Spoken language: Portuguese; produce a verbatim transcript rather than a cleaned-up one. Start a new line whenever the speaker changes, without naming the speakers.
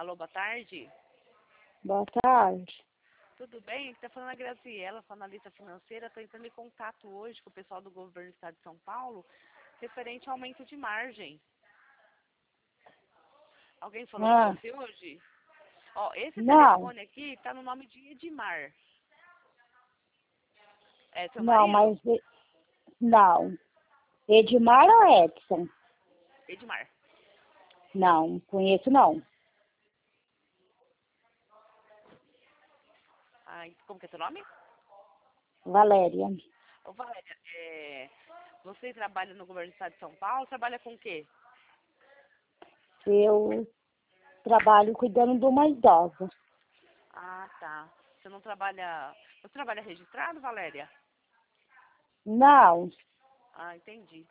Alô, boa tarde.
Boa tarde.
Tudo bem? Aqui tá falando a Graziela, sou analista financeira. Estou entrando em contato hoje com o pessoal do governo do estado de São Paulo, referente ao aumento de margem. Alguém falou com
Ah,
você hoje? Ó, esse
não,
telefone aqui tá no nome de Edmar. É seu
não,
marido?
mas e- não. Edmar ou Edson?
Edmar.
Não, conheço não.
Ah, como que é seu nome?
Valéria.
Ô, Valéria, é, você trabalha no governo do estado de São Paulo? Trabalha com o quê?
Eu trabalho cuidando de uma idosa.
Ah, tá. Você não trabalha... Você trabalha registrado, Valéria?
Não,
Ah, entendi.